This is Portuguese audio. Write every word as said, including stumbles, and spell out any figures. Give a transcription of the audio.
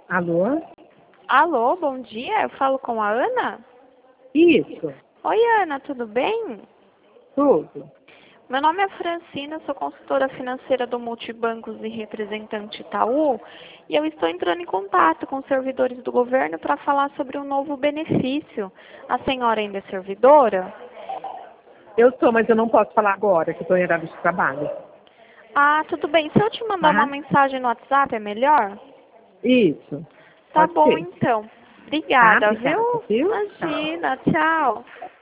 Alô? Alô, bom dia. Eu falo com a Ana? Isso, Oi, Ana, tudo bem? tudo. Meu nome é Francina, sou consultora financeira do Multibancos e representante Itaú, e eu estou entrando em contato com os servidores do governo para falar sobre um novo benefício. A senhora ainda é servidora? Eu sou, mas eu não posso falar agora, que estou em horário de trabalho. Ah, tudo bem. Se eu te mandar uma Tá? mensagem no WhatsApp, é melhor? Isso, Tá pode bom, ser. então. Tá? Obrigada, Obrigada, viu? viu? Tchau. Imagina, tchau.